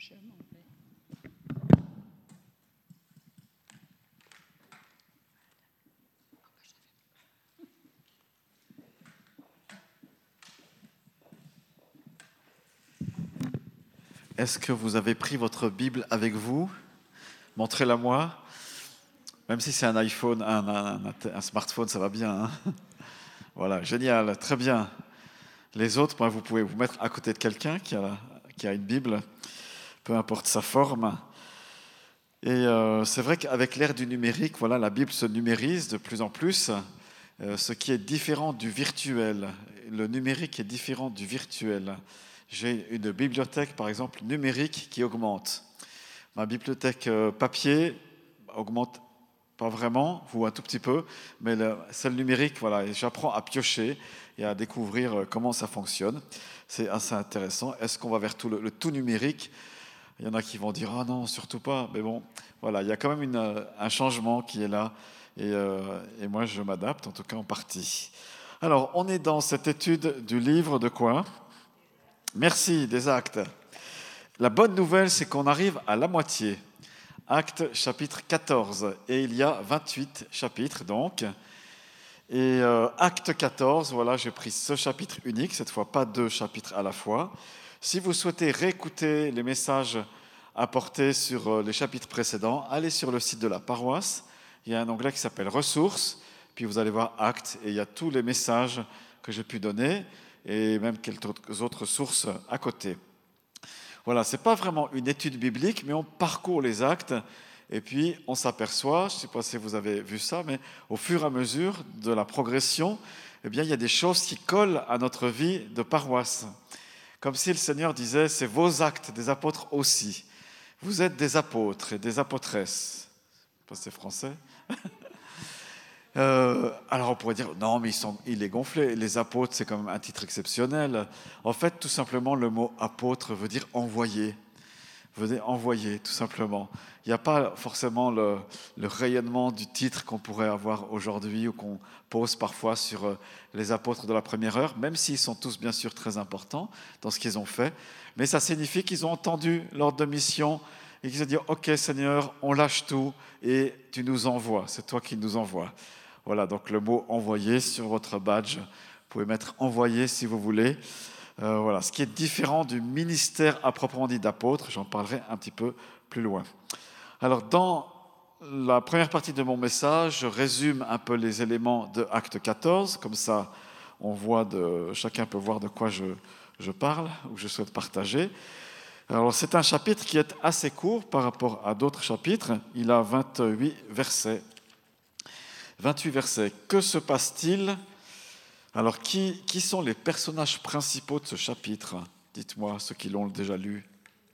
Est-ce que vous avez pris votre Bible avec vous? Montrez-la moi. Même si c'est un iPhone, un smartphone, ça va bien. Hein. Voilà, génial, très bien. Les autres, vous pouvez vous mettre à côté de quelqu'un qui a une Bible, peu importe sa forme. Et c'est vrai qu'avec l'ère du numérique, voilà, la Bible se numérise de plus en plus, ce qui est différent du virtuel. Le numérique est différent du virtuel. J'ai une bibliothèque, par exemple, numérique qui augmente. Ma bibliothèque papier augmente pas vraiment, ou un tout petit peu, mais celle numérique, voilà, et j'apprends à piocher et à découvrir comment ça fonctionne. C'est assez intéressant. Est-ce qu'on va vers le tout numérique? Il y en a qui vont dire « Ah non, surtout pas ». Mais bon, voilà, il y a quand même un changement qui est là. Et moi, je m'adapte, en tout cas en partie. Alors, on est dans cette étude du livre de quoi? Merci, des Actes. La bonne nouvelle, c'est qu'on arrive à la moitié. Actes chapitre 14, et il y a 28 chapitres donc. Et Acte 14, voilà, j'ai pris ce chapitre unique, cette fois pas 2 chapitres à la fois. Si vous souhaitez réécouter les messages apportés sur les chapitres précédents, allez sur le site de la paroisse. Il y a un onglet qui s'appelle Ressources, puis vous allez voir Actes, et il y a tous les messages que j'ai pu donner, et même quelques autres sources à côté. Voilà, ce n'est pas vraiment une étude biblique, mais on parcourt les actes et puis on s'aperçoit, je ne sais pas si vous avez vu ça, mais au fur et à mesure de la progression, eh bien, il y a des choses qui collent à notre vie de paroisse. Comme si le Seigneur disait, c'est vos actes des apôtres aussi. Vous êtes des apôtres et des apôtresses. Je ne sais pas si c'est français. Alors on pourrait dire, non mais il est gonflé, les apôtres c'est quand même un titre exceptionnel. En fait tout simplement le mot apôtre veut dire envoyé, tout simplement. Il n'y a pas forcément le rayonnement du titre qu'on pourrait avoir aujourd'hui ou qu'on pose parfois sur les apôtres de la première heure, même s'ils sont tous bien sûr très importants dans ce qu'ils ont fait, mais ça signifie qu'ils ont entendu l'ordre de mission et qu'ils ont dit, ok Seigneur, on lâche tout et tu nous envoies, c'est toi qui nous envoies. Voilà, donc le mot « envoyé » sur votre badge. Vous pouvez mettre « envoyé » si vous voulez. Voilà, ce qui est différent du ministère à proprement dit d'apôtre, j'en parlerai un petit peu plus loin. Alors, dans la première partie de mon message, je résume un peu les éléments de Acte 14, comme ça, chacun peut voir de quoi je parle ou je souhaite partager. Alors, c'est un chapitre qui est assez court par rapport à d'autres chapitres. Il a 28 versets. 28 versets. Que se passe-t-il? Alors, qui sont les personnages principaux de ce chapitre? Dites-moi, ceux qui l'ont déjà lu.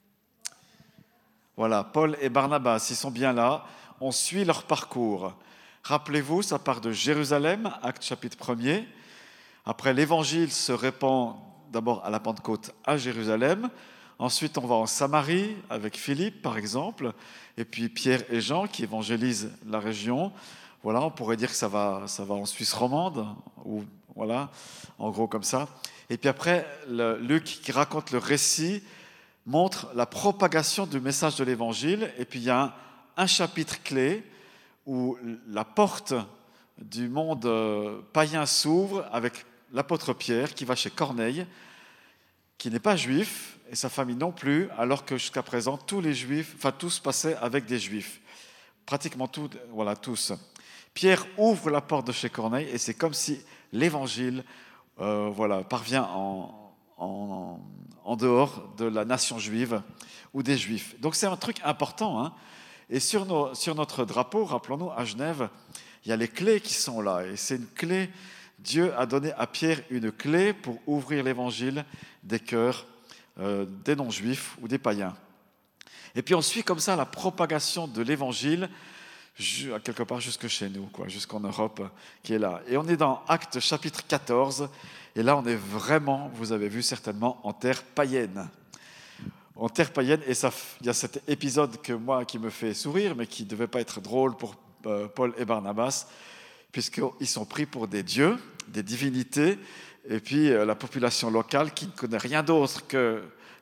Voilà, Paul et Barnabas, ils sont bien là. On suit leur parcours. Rappelez-vous, ça part de Jérusalem, Acte chapitre 1er. Après, l'évangile se répand d'abord à la Pentecôte à Jérusalem. Ensuite, on va en Samarie avec Philippe, par exemple. Et puis Pierre et Jean qui évangélisent la région. Voilà, on pourrait dire que ça va en Suisse romande, ou voilà, en gros comme ça. Et puis après, Luc qui raconte le récit montre la propagation du message de l'Évangile. Et puis il y a un chapitre clé où la porte du monde païen s'ouvre avec l'apôtre Pierre qui va chez Corneille, qui n'est pas juif, et sa famille non plus, alors que jusqu'à présent, tous passaient avec des juifs. Pratiquement tous. Pierre ouvre la porte de chez Corneille et c'est comme si l'évangile parvient en dehors de la nation juive ou des juifs. Donc c'est un truc important. Hein. Et sur notre drapeau, rappelons-nous, à Genève, il y a les clés qui sont là. Et c'est une clé, Dieu a donné à Pierre une clé pour ouvrir l'évangile des cœurs des non-juifs ou des païens. Et puis on suit comme ça la propagation de l'évangile quelque part jusque chez nous, jusqu'en Europe qui est là. Et on est dans Actes chapitre 14, et là on est vraiment, vous avez vu certainement, en terre païenne. En terre païenne, et il y a cet épisode qui me fait sourire, mais qui ne devait pas être drôle pour Paul et Barnabas, puisqu'ils sont pris pour des dieux, des divinités, et puis la population locale qui ne connaît rien d'autre que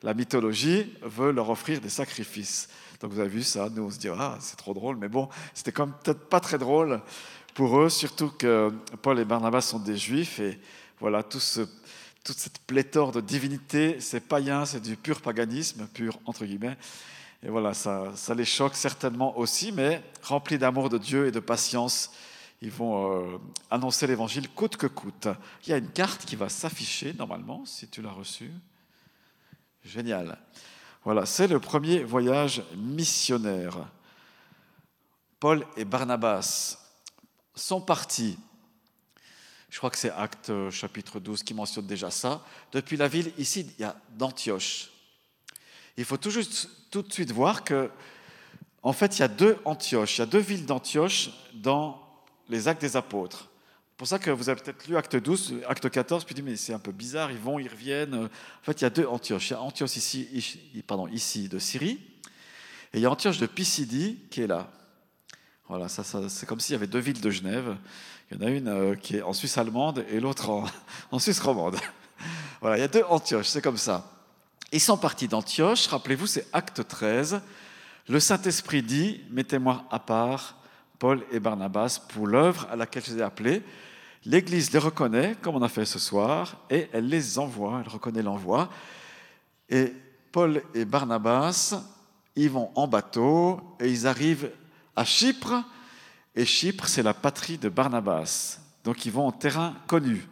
la mythologie veut leur offrir des sacrifices. Donc vous avez vu ça, nous on se dit ah c'est trop drôle, mais bon, c'était quand même peut-être pas très drôle pour eux, surtout que Paul et Barnabas sont des juifs et voilà toute cette pléthore de divinités, c'est païen, c'est du pur paganisme, pur entre guillemets. Et voilà, ça les choque certainement aussi, mais remplis d'amour de Dieu et de patience, ils vont annoncer l'évangile coûte que coûte. Il y a une carte qui va s'afficher normalement, si tu l'as reçue. Génial. Voilà, c'est le premier voyage missionnaire. Paul et Barnabas sont partis, je crois que c'est Actes chapitre 12 qui mentionne déjà ça, depuis la ville ici d'Antioche. Il faut tout de suite voir que, en fait, il y a deux Antioches, il y a deux villes d'Antioche dans les Actes des Apôtres. C'est pour ça que vous avez peut-être lu Acte 12, Acte 14, puis dit mais c'est un peu bizarre, ils vont, ils reviennent. En fait, il y a deux Antioches. Il y a Antioche ici de Syrie, et il y a Antioche de Pisidie qui est là. Voilà, ça, c'est comme s'il y avait deux villes de Genève. Il y en a une qui est en Suisse allemande et l'autre en Suisse romande. Voilà, il y a deux Antioches, c'est comme ça. Ils sont partis d'Antioche, rappelez-vous, c'est Acte 13. Le Saint-Esprit dit, mettez-moi à part Paul et Barnabas pour l'œuvre à laquelle je les ai appelés. L'Église les reconnaît, comme on a fait ce soir, et elle les envoie, elle reconnaît l'envoi. Et Paul et Barnabas, ils vont en bateau et ils arrivent à Chypre. Et Chypre, c'est la patrie de Barnabas. Donc ils vont en terrain connu.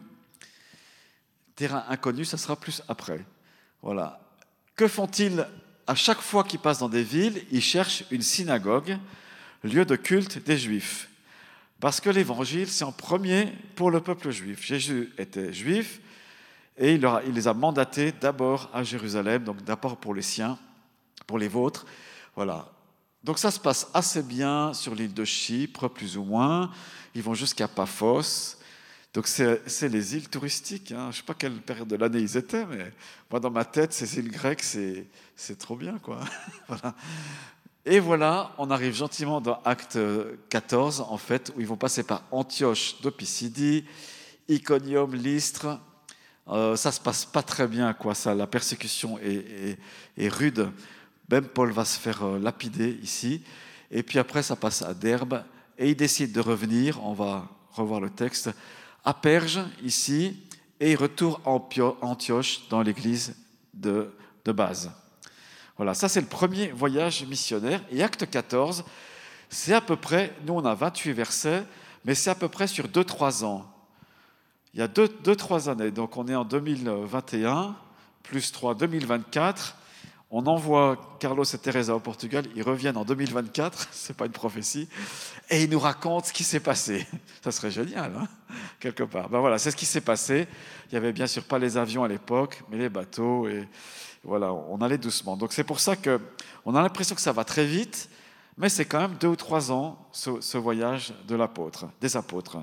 Terrain inconnu, ça sera plus après. Voilà. Que font-ils à chaque fois qu'ils passent dans des villes? Ils cherchent une synagogue, lieu de culte des Juifs. Parce que l'évangile, c'est en premier pour le peuple juif. Jésus était juif et il les a mandatés d'abord à Jérusalem, donc d'abord pour les siens, pour les vôtres. Voilà. Donc ça se passe assez bien sur l'île de Chypre, plus ou moins. Ils vont jusqu'à Paphos. Donc c'est les îles touristiques. Hein. Je ne sais pas quelle période de l'année ils étaient, mais moi dans ma tête, ces îles grecques, c'est trop bien, quoi. Voilà. Et voilà, on arrive gentiment dans Acte 14, en fait, où ils vont passer par Antioche de Pisidie, Iconium, Lystre. Ça se passe pas très bien, quoi. Ça, la persécution est rude. Même Paul va se faire lapider ici. Et puis après, ça passe à Derbe. Et ils décident de revenir, on va revoir le texte, à Perge, ici, et ils retournent à Antioche, dans l'église de base. Voilà, ça c'est le premier voyage missionnaire. Et Acte 14, c'est à peu près, nous on a 28 versets, mais c'est à peu près sur 2-3 ans. Il y a 2-3 années, donc on est en 2021, plus 3, 2024. On envoie Carlos et Teresa au Portugal, ils reviennent en 2024, c'est pas une prophétie, et ils nous racontent ce qui s'est passé. Ça serait génial, hein, quelque part. Ben voilà, c'est ce qui s'est passé. Il n'y avait bien sûr pas les avions à l'époque, mais les bateaux, et voilà, on allait doucement. Donc c'est pour ça qu'on a l'impression que ça va très vite, mais c'est quand même 2 ou 3 ans, ce voyage des apôtres.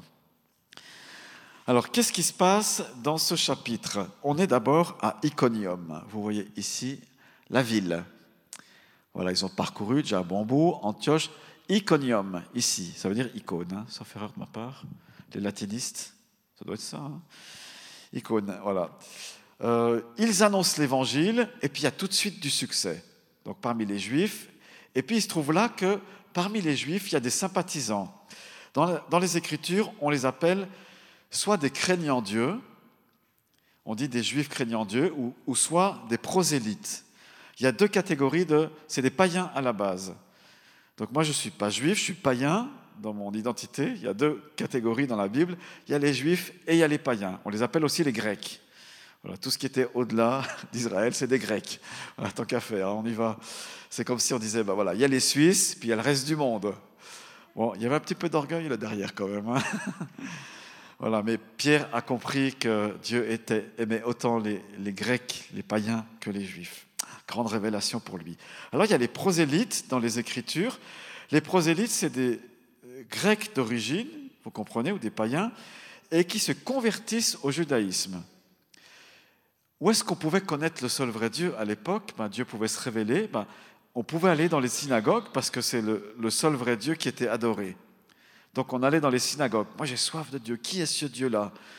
Alors, qu'est-ce qui se passe dans ce chapitre? On est d'abord à Iconium. Vous voyez ici la ville. Voilà, ils ont parcouru déjà Bambou, Antioche, Iconium, ici. Ça veut dire icône, hein, sauf erreur de ma part. Les latinistes, ça doit être ça. Hein. Icône, voilà. Ils annoncent l'évangile et puis il y a tout de suite du succès. Donc parmi les Juifs. Et puis il se trouve là que parmi les Juifs, il y a des sympathisants. Dans les Écritures, on les appelle soit des craignants Dieu, on dit des Juifs craignant Dieu, ou soit des prosélytes. Il y a 2 catégories c'est des païens à la base. Donc moi je ne suis pas juif, je suis païen dans mon identité. Il y a 2 catégories dans la Bible. Il y a les Juifs et il y a les païens. On les appelle aussi les Grecs. Voilà, tout ce qui était au-delà d'Israël, c'est des Grecs. Voilà, tant qu'à faire, on y va. C'est comme si on disait, ben voilà, il y a les Suisses, puis il y a le reste du monde. Bon, il y avait un petit peu d'orgueil là derrière quand même. Hein. Voilà, mais Pierre a compris que Dieu aimait autant les Grecs, les païens, que les Juifs. Grande révélation pour lui. Alors il y a les prosélytes dans les Écritures. Les prosélytes, c'est des Grecs d'origine, vous comprenez, ou des païens, et qui se convertissent au judaïsme. Où est-ce qu'on pouvait connaître le seul vrai Dieu à l'époque? Dieu pouvait se révéler. On pouvait aller dans les synagogues parce que c'est le seul vrai Dieu qui était adoré. Donc on allait dans les synagogues. Moi j'ai soif de Dieu. Qui est ce Dieu-là?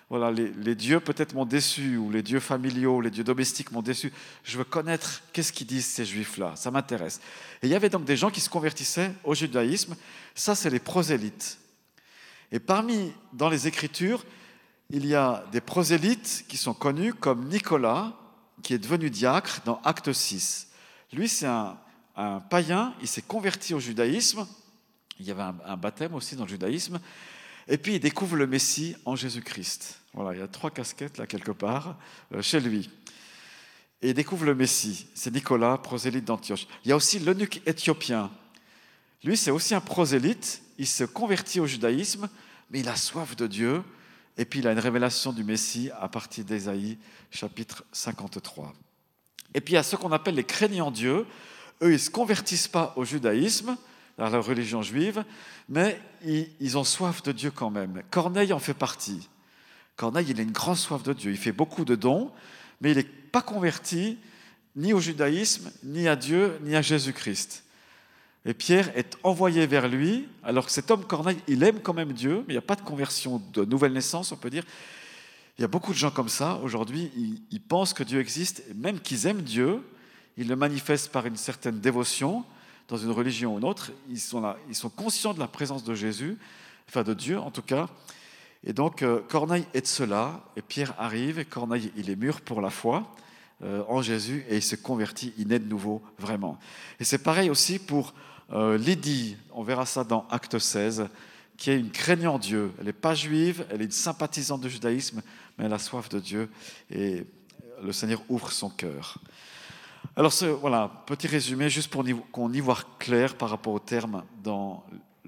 voilà, les dieux peut-être m'ont déçu, ou les dieux familiaux, les dieux domestiques m'ont déçu. Je veux connaître qu'est-ce qu'ils disent ces juifs-là, ça m'intéresse. Et il y avait donc des gens qui se convertissaient au judaïsme, ça c'est les prosélytes. Et dans les Écritures, il y a des prosélytes qui sont connus comme Nicolas, qui est devenu diacre dans Acte 6. Lui, c'est un païen, il s'est converti au judaïsme, il y avait un baptême aussi dans le judaïsme, et puis il découvre le Messie en Jésus-Christ. Voilà, il y a 3 casquettes là quelque part chez lui. Et il découvre le Messie, c'est Nicolas, prosélyte d'Antioche. Il y a aussi l'eunuque éthiopien. Lui, c'est aussi un prosélyte, il se convertit au judaïsme, mais il a soif de Dieu, et puis il a une révélation du Messie à partir d'Ésaïe, chapitre 53. Et puis il y a ceux qu'on appelle les craignants Dieu. Eux, ils ne se convertissent pas au judaïsme, à la religion juive, mais ils ont soif de Dieu quand même. Corneille en fait partie. Corneille, il a une grande soif de Dieu. Il fait beaucoup de dons, mais il n'est pas converti ni au judaïsme, ni à Dieu, ni à Jésus-Christ. Et Pierre est envoyé vers lui, alors que cet homme Corneille, il aime quand même Dieu, mais il n'y a pas de conversion de nouvelle naissance, on peut dire. Il y a beaucoup de gens comme ça, aujourd'hui, ils pensent que Dieu existe, et même qu'ils aiment Dieu, ils le manifestent par une certaine dévotion, dans une religion ou une autre, ils sont conscients de la présence de Jésus, enfin de Dieu en tout cas. Et donc Corneille est de cela, et Pierre arrive, et Corneille, il est mûr pour la foi en Jésus, et il se convertit, il naît de nouveau, vraiment. Et c'est pareil aussi pour Lydie, on verra ça dans Acte 16, qui est une craignant Dieu. Elle n'est pas juive, elle est une sympathisante du judaïsme, mais elle a soif de Dieu, et le Seigneur ouvre son cœur. Alors voilà, petit résumé, juste pour qu'on y voit clair par rapport aux termes dans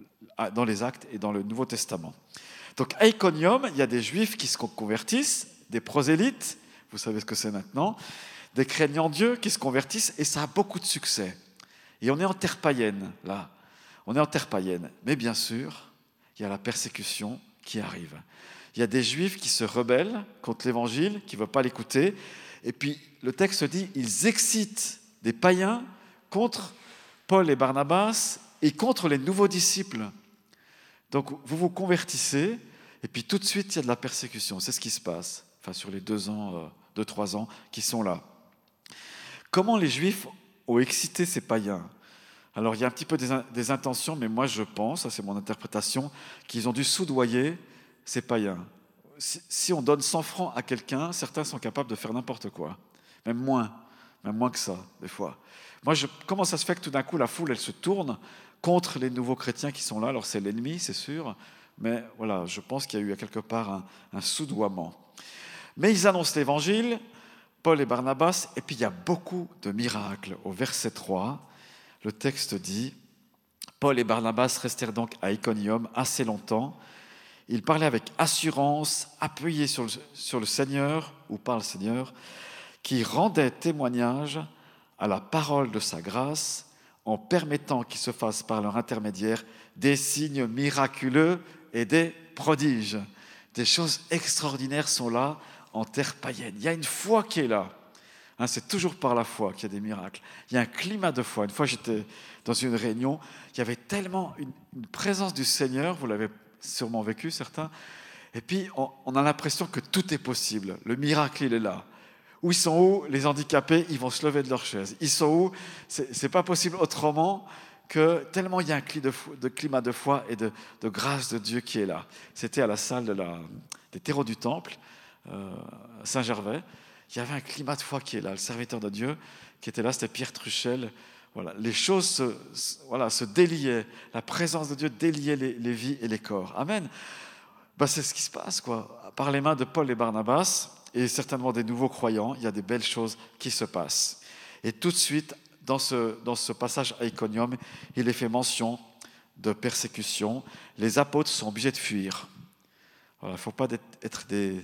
les Actes et dans le Nouveau Testament. Donc à Iconium, il y a des Juifs qui se convertissent, des prosélytes, vous savez ce que c'est maintenant, des craignants Dieu qui se convertissent, et ça a beaucoup de succès. Et on est en terre païenne, là. On est en terre païenne. Mais bien sûr, il y a la persécution qui arrive. Il y a des Juifs qui se rebellent contre l'Évangile, qui ne veulent pas l'écouter. Et puis, le texte dit, ils excitent des païens contre Paul et Barnabas et contre les nouveaux disciples. Donc, vous vous convertissez, et puis tout de suite, il y a de la persécution. C'est ce qui se passe, enfin, sur les 2-3 ans qui sont là. Comment les Juifs ont excité ces païens ? Alors, il y a un petit peu des intentions, mais moi, je pense, ça c'est mon interprétation, qu'ils ont dû soudoyer ces païens. Si on donne 100 francs à quelqu'un, certains sont capables de faire n'importe quoi, même moins que ça, des fois. Comment ça se fait que tout d'un coup, la foule, elle se tourne contre les nouveaux chrétiens qui sont là? Alors, c'est l'ennemi, c'est sûr, mais voilà, je pense qu'il y a eu à quelque part un soudoiement. Mais ils annoncent l'évangile, Paul et Barnabas, et puis il y a beaucoup de miracles. Au verset 3, le texte dit « Paul et Barnabas restèrent donc à Iconium assez longtemps. Ils parlaient avec assurance, appuyés sur le Seigneur, ou par le Seigneur, qui rendait témoignage à la parole de sa grâce en permettant qu'il se fasse par leur intermédiaire des signes miraculeux et des prodiges. » Des choses extraordinaires sont là en terre païenne. Il y a une foi qui est là. C'est toujours par la foi qu'il y a des miracles. Il y a un climat de foi. Une fois, j'étais dans une réunion, il y avait tellement une présence du Seigneur, vous l'avez sûrement vécu, certains, et puis on a l'impression que tout est possible. Le miracle, il est là. Où ils sont où? Les handicapés, ils vont se lever de leur chaise. Ils sont où? C'est pas possible autrement que tellement il y a un climat de foi et de grâce de Dieu qui est là. C'était à la salle des terreaux du temple, à Saint-Gervais. Il y avait un climat de foi qui est là. Le serviteur de Dieu qui était là, c'était Pierre Truchel. Voilà, les choses se déliaient. La présence de Dieu déliait les vies et les corps. Amen. C'est ce qui se passe, quoi. Par les mains de Paul et Barnabas, et certainement des nouveaux croyants, il y a des belles choses qui se passent. Et tout de suite, dans ce passage à Iconium, il est fait mention de persécution. Les apôtres sont obligés de fuir. Voilà, il ne faut pas être des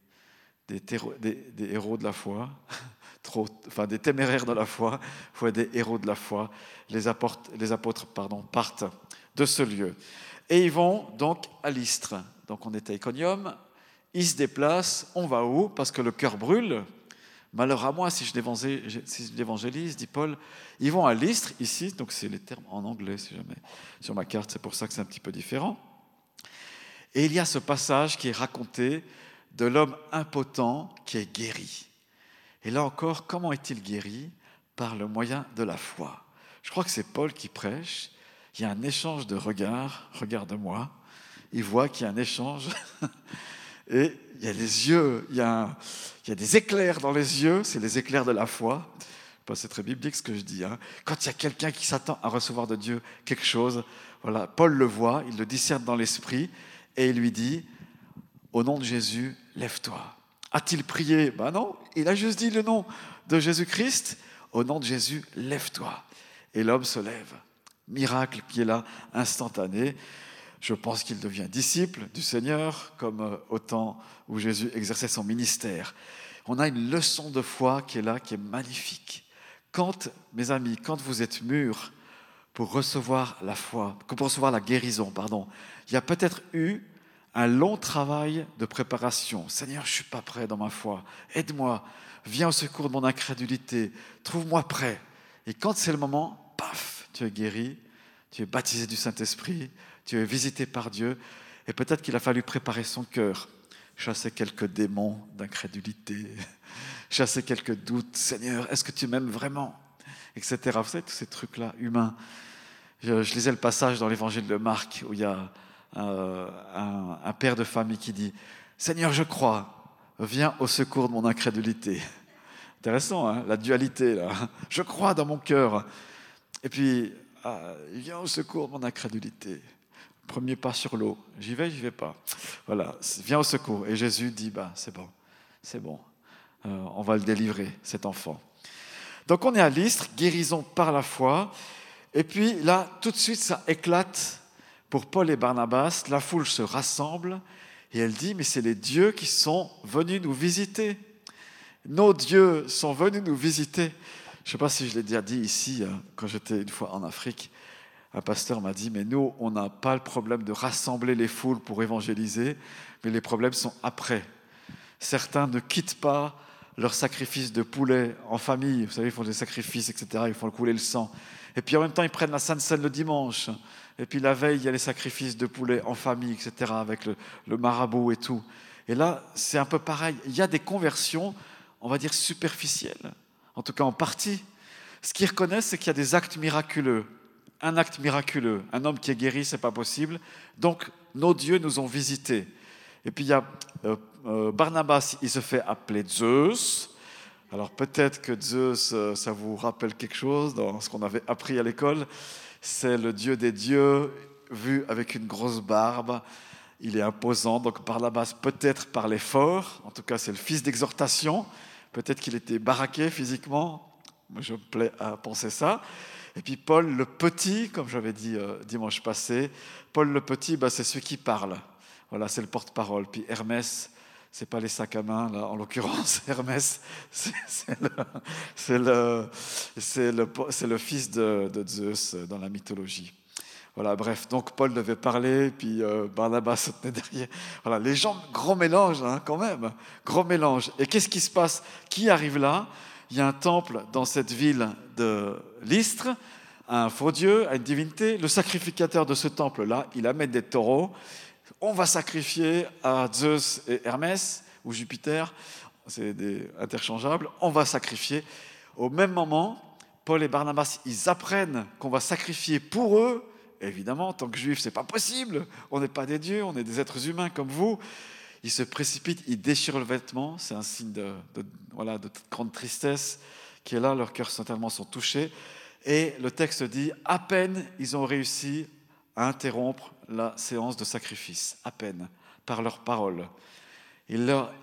héros de la foi, des téméraires de la foi, il faut être des héros de la foi. Les apôtres partent de ce lieu. Et ils vont donc à Lystre. Donc on est à Iconium, ils se déplacent, on va où? Parce que le cœur brûle. Malheur à moi si je l'évangélise, dit Paul. Ils vont à Lystre, ici, donc c'est les termes en anglais, si jamais, sur ma carte, c'est pour ça que c'est un petit peu différent. Et il y a ce passage qui est raconté de l'homme impotent qui est guéri. Et là encore, comment est-il guéri? Par le moyen de la foi. Je crois que c'est Paul qui prêche. Il y a un échange de regards. Regarde-moi. Il voit qu'il y a un échange. Et il y a les yeux, il y a des éclairs dans les yeux. C'est les éclairs de la foi. C'est très biblique ce que je dis. Quand il y a quelqu'un qui s'attend à recevoir de Dieu quelque chose, voilà, Paul le voit, il le discerne dans l'esprit et il lui dit, au nom de Jésus, lève-toi. A-t-il prié? Ben non, il a juste dit le nom de Jésus-Christ. Au nom de Jésus, lève-toi. Et l'homme se lève. Miracle qui est là, instantané. Je pense qu'il devient disciple du Seigneur, comme au temps où Jésus exerçait son ministère. On a une leçon de foi qui est là, qui est magnifique. Quand, mes amis, quand vous êtes mûrs pour recevoir la foi, pour recevoir la guérison, il y a peut-être eu un long travail de préparation. Seigneur, je ne suis pas prêt dans ma foi. Aide-moi. Viens au secours de mon incrédulité. Trouve-moi prêt. Et quand c'est le moment, paf, tu es guéri, tu es baptisé du Saint-Esprit, tu es visité par Dieu. Et peut-être qu'il a fallu préparer son cœur, chasser quelques démons d'incrédulité, chasser quelques doutes. Seigneur, est-ce que tu m'aimes vraiment? Etc. Vous savez, tous ces trucs-là humains. Je lisais le passage dans l'évangile de Marc où il y a un père de famille qui dit « Seigneur, je crois, viens au secours de mon incrédulité. » Intéressant, hein, la dualité, là. Je crois dans mon cœur. Et puis, viens au secours de mon incrédulité. Premier pas sur l'eau. J'y vais pas. Voilà, viens au secours. Et Jésus dit, c'est bon. On va le délivrer, cet enfant. Donc on est à Lystre, guérison par la foi. Et puis là, tout de suite, ça éclate pour Paul et Barnabas. La foule se rassemble et elle dit, mais c'est les dieux qui sont venus nous visiter. Nos dieux sont venus nous visiter. Je ne sais pas si je l'ai déjà dit ici, quand j'étais une fois en Afrique. Un pasteur m'a dit, mais nous, on n'a pas le problème de rassembler les foules pour évangéliser, mais les problèmes sont après. Certains ne quittent pas leur sacrifice de poulet en famille. Vous savez, ils font des sacrifices, etc. Ils font couler le sang. Et puis en même temps, ils prennent la Sainte Seine le dimanche. Et puis la veille, il y a les sacrifices de poulet en famille, etc. avec le marabout et tout. Et là, c'est un peu pareil. Il y a des conversions, on va dire, superficielles. En tout cas, en partie. Ce qu'ils reconnaissent, c'est qu'il y a des actes miraculeux. Un acte miraculeux. Un homme qui est guéri, ce n'est pas possible. Donc, nos dieux nous ont visités. Et puis, il y a Barnabas, il se fait appeler Zeus. Alors, peut-être que Zeus, ça vous rappelle quelque chose dans ce qu'on avait appris à l'école. C'est le dieu des dieux, vu avec une grosse barbe. Il est imposant. Donc, Barnabas, peut-être parlait fort. En tout cas, c'est le fils d'exhortation. Peut-être qu'il était baraqué physiquement. Je me plais à penser ça. Et puis Paul le petit, comme j'avais dit dimanche passé, Paul le petit, c'est celui qui parle. Voilà, c'est le porte-parole. Puis Hermès, c'est pas les sacs à main, là, en l'occurrence. Hermès, c'est le fils de Zeus dans la mythologie. Voilà, bref, donc Paul devait parler, puis Barnabas se tenait derrière. Voilà, les gens, gros mélange, quand même, gros mélange. Et qu'est-ce qui se passe? Qui arrive là? Il y a un temple dans cette ville de Lystre, un faux dieu, une divinité. Le sacrificateur de ce temple-là, il amène des taureaux. On va sacrifier à Zeus et Hermès, ou Jupiter, c'est interchangeable. On va sacrifier. Au même moment, Paul et Barnabas, ils apprennent qu'on va sacrifier pour eux. Évidemment, en tant que juifs, ce n'est pas possible. On n'est pas des dieux, on est des êtres humains comme vous. Ils se précipitent, ils déchirent le vêtement. C'est un signe de grande tristesse qui est là. Leurs cœurs certainement sont touchés. Et le texte dit, à peine ils ont réussi à interrompre la séance de sacrifice. À peine, par leurs paroles. Et là,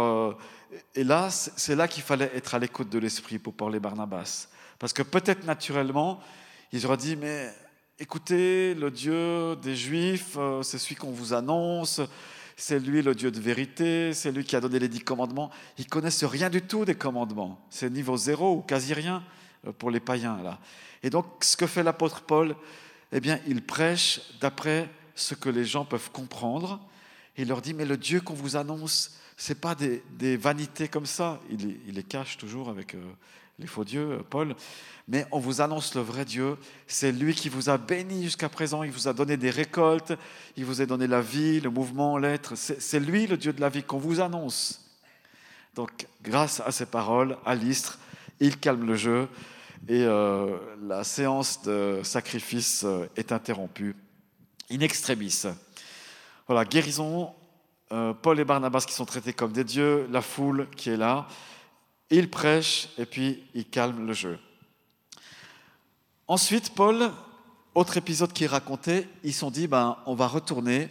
c'est là qu'il fallait être à l'écoute de l'esprit pour Paul et Barnabas. Parce que peut-être naturellement, ils auraient dit, mais écoutez, le Dieu des Juifs, c'est celui qu'on vous annonce, c'est lui le Dieu de vérité, c'est lui qui a donné les 10 commandements. Ils ne connaissent rien du tout des commandements. C'est niveau zéro ou quasi rien pour les païens, là. Et donc, ce que fait l'apôtre Paul, eh bien, il prêche d'après ce que les gens peuvent comprendre. Il leur dit, mais le Dieu qu'on vous annonce, ce n'est pas des vanités comme ça. Il les cache toujours avec les faux dieux, Paul, mais on vous annonce le vrai Dieu. C'est lui qui vous a béni jusqu'à présent, il vous a donné des récoltes, il vous a donné la vie, le mouvement, l'être. C'est lui le Dieu de la vie qu'on vous annonce. Donc, grâce à ces paroles, à Lystre, il calme le jeu et la séance de sacrifice est interrompue in extremis. Voilà, guérison, Paul et Barnabas qui sont traités comme des dieux, la foule qui est là, ils prêchent et puis ils calment le jeu. Ensuite, Paul, autre épisode qui est raconté, ils se sont dit, on va retourner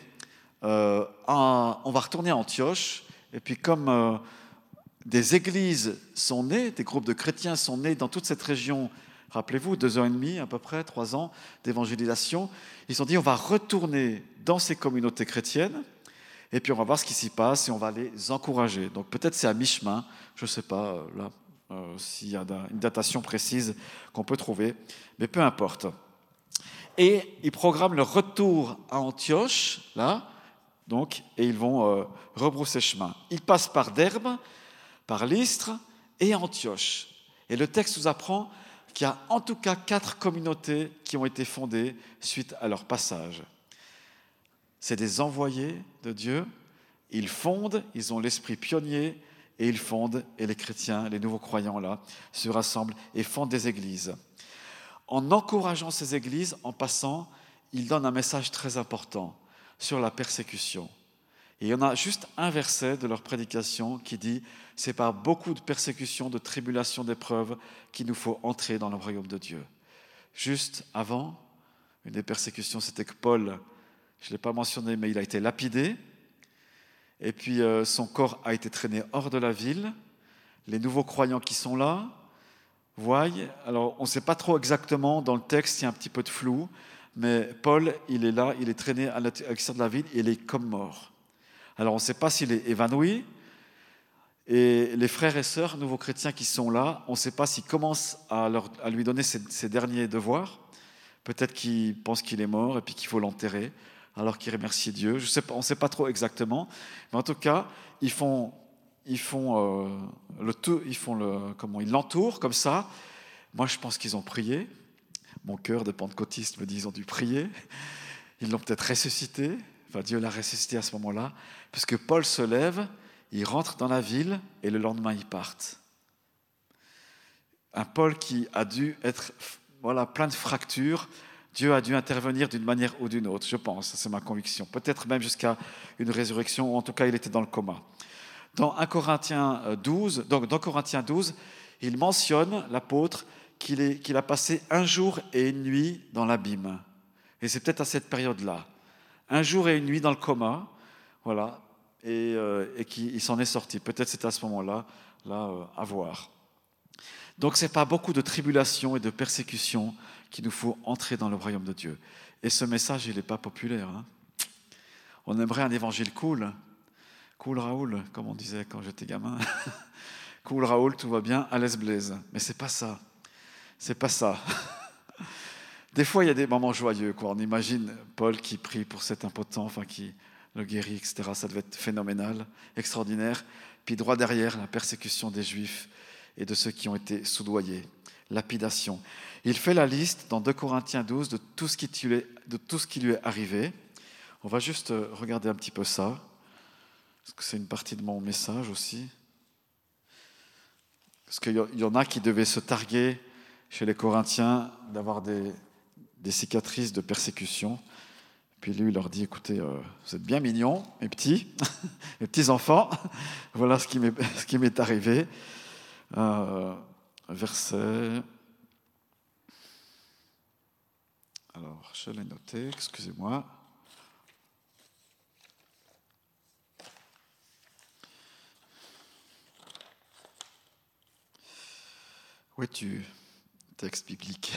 à Antioche, et puis comme des églises sont nées, des groupes de chrétiens sont nés dans toute cette région, rappelez-vous, 2 ans et demi à peu près, 3 ans d'évangélisation, ils se sont dit, on va retourner dans ces communautés chrétiennes, et puis on va voir ce qui s'y passe et on va les encourager. Donc peut-être c'est à mi-chemin, je ne sais pas là s'il y a une datation précise qu'on peut trouver, mais peu importe. Et ils programment leur retour à Antioche, là, donc, et ils vont rebrousser chemin. Ils passent par Derbe, par Lystre et Antioche. Et le texte nous apprend qu'il y a en tout cas 4 communautés qui ont été fondées suite à leur passage. C'est des envoyés de Dieu, ils fondent, ils ont l'esprit pionnier, et ils fondent, et les chrétiens, les nouveaux croyants là, se rassemblent et fondent des églises. En encourageant ces églises, en passant, ils donnent un message très important sur la persécution. Et il y en a juste un verset de leur prédication qui dit « C'est par beaucoup de persécutions, de tribulations, d'épreuves qu'il nous faut entrer dans le royaume de Dieu. » Juste avant, une des persécutions, c'était que Paul, je ne l'ai pas mentionné, mais il a été lapidé. Et puis son corps a été traîné hors de la ville. Les nouveaux croyants qui sont là voient. Alors on ne sait pas trop exactement, dans le texte, il y a un petit peu de flou, mais Paul, il est là, il est traîné à l'extérieur de la ville et il est comme mort. Alors on ne sait pas s'il est évanoui. Et les frères et sœurs, nouveaux chrétiens qui sont là, on ne sait pas s'ils commencent à lui donner ses derniers devoirs. Peut-être qu'ils pensent qu'il est mort et puis qu'il faut l'enterrer, alors qu'il remercie Dieu. On ne sait pas trop exactement. Mais en tout cas, ils l'entourent comme ça. Moi, je pense qu'ils ont prié. Mon cœur de pentecôtiste me dit qu'ils ont dû prier. Ils l'ont peut-être ressuscité. Enfin, Dieu l'a ressuscité à ce moment-là. Puisque Paul se lève, il rentre dans la ville et le lendemain, ils partent. Un Paul qui a dû être plein de fractures. Dieu a dû intervenir d'une manière ou d'une autre, je pense, c'est ma conviction. Peut-être même jusqu'à une résurrection, ou en tout cas, il était dans le coma. Dans 1 Corinthiens 12, il mentionne, l'apôtre, qu'il a passé 1 jour et 1 nuit dans l'abîme. Et c'est peut-être à cette période-là. 1 jour et 1 nuit dans le coma, voilà, et qu'il s'en est sorti. Peut-être c'est à ce moment-là, à voir. Donc, ce n'est pas beaucoup de tribulations et de persécutions qu'il nous faut entrer dans le royaume de Dieu. Et ce message, il n'est pas populaire. On aimerait un évangile cool. Cool Raoul, comme on disait quand j'étais gamin. Cool Raoul, tout va bien, à l'aise Blaise. Mais c'est pas ça. C'est pas ça. Des fois, il y a des moments joyeux, quoi. On imagine Paul qui prie pour cet impotent, qui le guérit, etc. Ça devait être phénoménal, extraordinaire. Puis droit derrière, la persécution des Juifs et de ceux qui ont été soudoyés. Lapidation. Il fait la liste dans 2 Corinthiens 12 de tout ce qui lui est arrivé. On va juste regarder un petit peu ça, parce que c'est une partie de mon message aussi. Parce qu'il y en a qui devaient se targuer chez les Corinthiens d'avoir des cicatrices de persécution. Puis lui, il leur dit, écoutez, vous êtes bien mignons, mes petits, mes petits enfants. Voilà ce qui m'est arrivé. Verset... Alors, je l'ai noté, excusez-moi. Où es-tu, texte biblique?